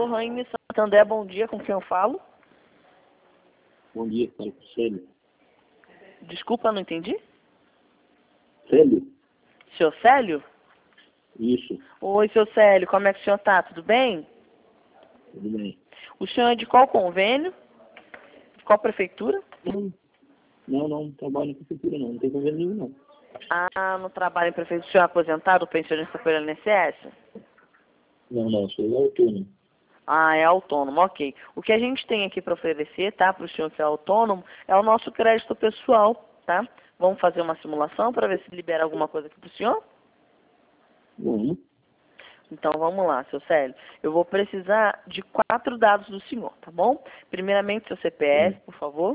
Lohane Santander, bom dia, com quem eu falo? Bom dia, fala com o Célio. Desculpa, não entendi. Célio? Seu Célio? Isso, Oi, seu Célio, como é que o senhor tá? Tudo bem? tudo bem. O senhor é de qual convênio? De qual prefeitura? Não trabalho na prefeitura não tem convênio nenhum não. Ah, não trabalha em prefeitura. O senhor é aposentado, pensionista pelo INSS? Não, sou autônomo. Ah, é autônomo, ok. O que a gente tem aqui para oferecer, tá, para o senhor que é autônomo, é o nosso crédito pessoal, tá? Vamos fazer uma simulação para ver se libera alguma coisa aqui para o senhor? Bom, Então vamos lá, seu Célio. Eu vou precisar de 4 dados do senhor, tá bom? Primeiramente, seu CPF, por favor.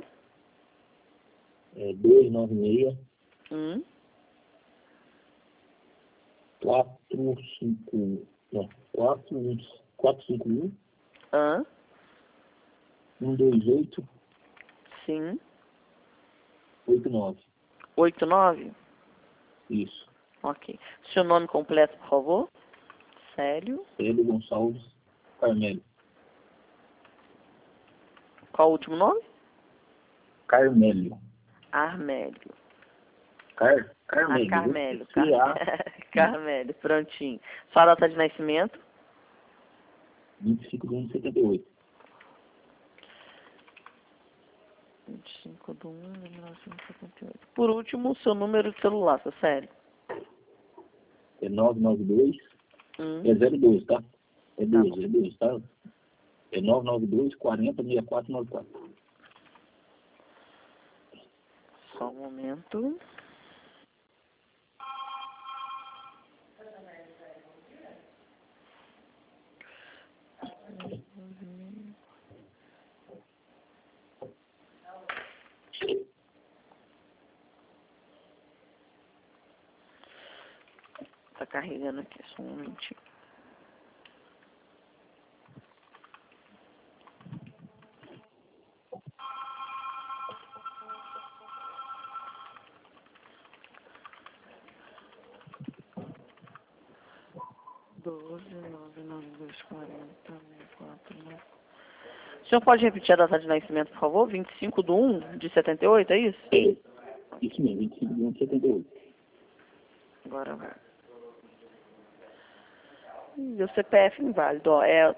é 296 Hum. 451 não, 451 Ah. 128 Sim. 89. 89? Isso. Ok. Seu nome completo, por favor? Célio. Célio Gonçalves Carmelo. Qual o último nome? Carmélio. Armélio. Carmélio. Carmélio. C-A Carmélio, prontinho. Sua data de nascimento? 25/1/78. 25/1/1978. Por último, seu número de celular, seu Célio. É 992. É 02, tá? É 2, tá? É 992 40 6494. Só um momento. Tá carregando aqui, só um momentinho. Doze, 992, 40, 64, né? O senhor pode repetir a data de nascimento, por favor? 25/1/78, é isso? Isso mesmo, 25/1/78. Agora vai. E o CPF inválido, ó, é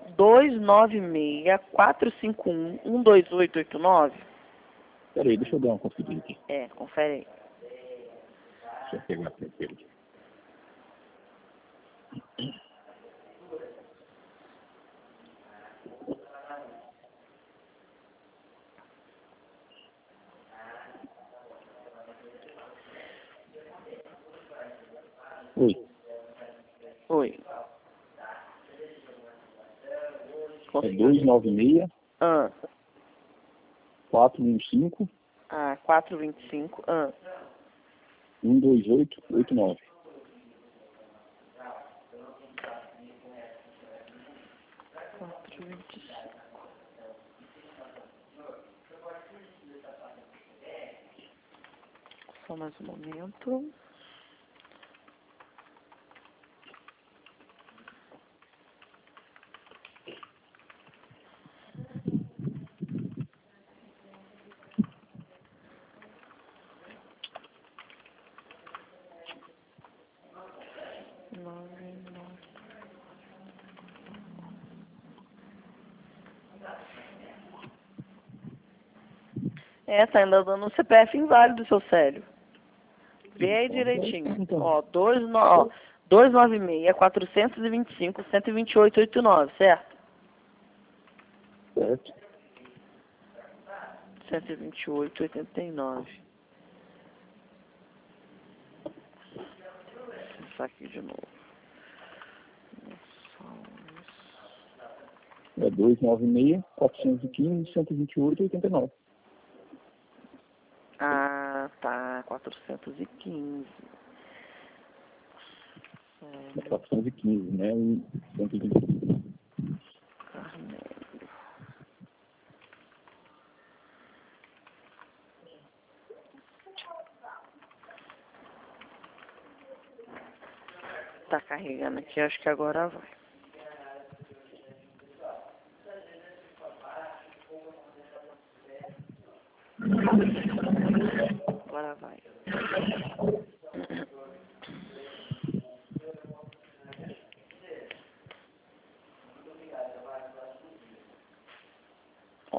296-451-12889. Peraí, deixa eu dar uma conferida aqui. É, confere aí. Deixa eu pegar a carteira aqui. Oi, Oi. é 296 Ah, 415 425. 12889. 425. Só mais um momento. É, tá ainda dando um CPF inválido, seu Célio. Vê aí direitinho. Então, Ó, 296-425-12889, certo? certo. 128,89. Vou pensar aqui de novo. É 296 415 12889. Ah, tá. 415. É 415, né? E 120. Carmelo. Tá carregando aqui, acho que agora vai.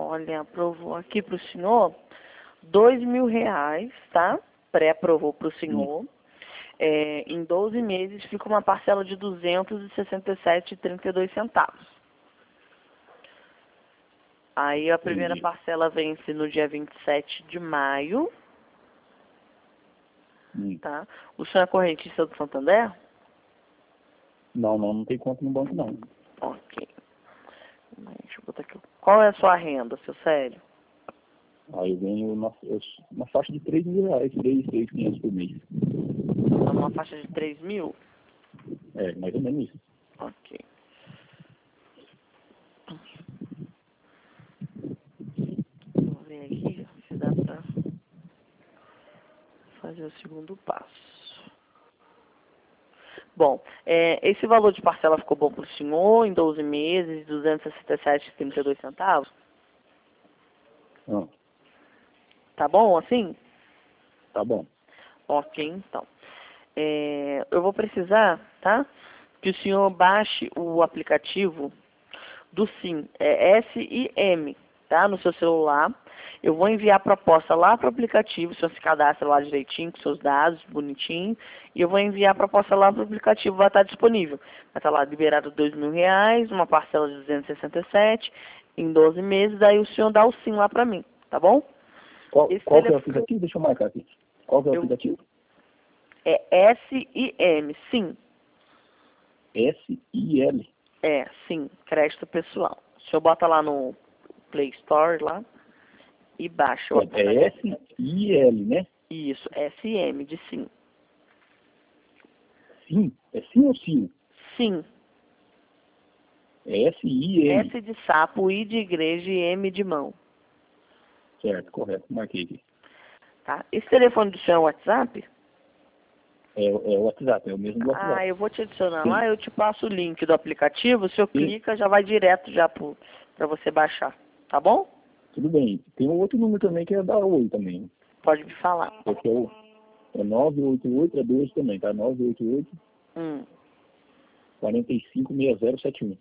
Olha, aprovou aqui para o senhor R$ 2.000, tá? Pré-aprovou para o senhor. Em 12 meses fica uma parcela de R$ 267,32. Aí a primeira parcela vence no dia 27 de maio, tá? O senhor é correntista do Santander? Não tem conta no banco, não. Ok. Deixa eu botar aqui. Qual é a sua renda, seu Célio? Aí eu ganho uma faixa de R$ 3.000, 3.500 por mês. Uma faixa de 3.000? Mais ou menos isso. Ok. Vamos ver aqui se dá pra fazer o segundo passo. Bom, esse valor de parcela ficou bom para o senhor em 12 meses, R$ 267,32? Tá bom assim? Tá bom. Ok, então. Eu vou precisar, tá? Que o senhor baixe o aplicativo do SIM, SIM, tá? No seu celular. Eu vou enviar a proposta lá para o aplicativo, o senhor se cadastra lá direitinho, com seus dados, bonitinho. E eu vou enviar a proposta lá para o aplicativo, vai estar disponível. Vai estar lá liberado R$ 2.000, uma parcela de 267 em 12 meses, daí o senhor dá o SIM lá para mim, tá bom? Qual que é o aplicativo? Deixa eu marcar aqui. Qual que é o aplicativo? É SIM, sim. SIL. Sim, crédito pessoal. O senhor bota lá no Play Store lá e baixa o aplicativo. SIL, né? Isso, SM de sim. Sim? É sim ou sim? Sim. SIL. S de sapo, I de igreja e M de mão. Certo, correto. Marquei aqui. Tá? Esse telefone do senhor é o WhatsApp? É o WhatsApp, é o mesmo do WhatsApp. Eu vou te adicionar Sim. lá, eu te passo o link do aplicativo, o senhor clica, já vai direto já para você baixar. Tá bom? Tudo bem. Tem um outro número também que é da Oi também. Pode me falar. Porque é 988, é 2 também, tá? 988 456071.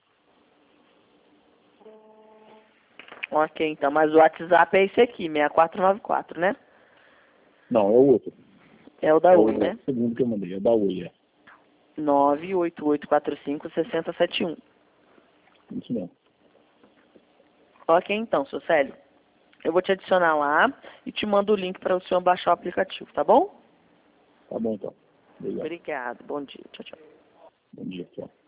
Ok, então, mas o WhatsApp é esse aqui, 6494, né? Não, é o outro. É o da Oi, né? O segundo que eu mandei, é o da Oi, 988456071. Isso mesmo. Ok, então, seu Célio. Eu vou te adicionar lá e te mando o link para o senhor baixar o aplicativo, tá bom? Tá bom, então. Obrigado. Obrigado. Bom dia. Tchau, tchau. Bom dia, tchau.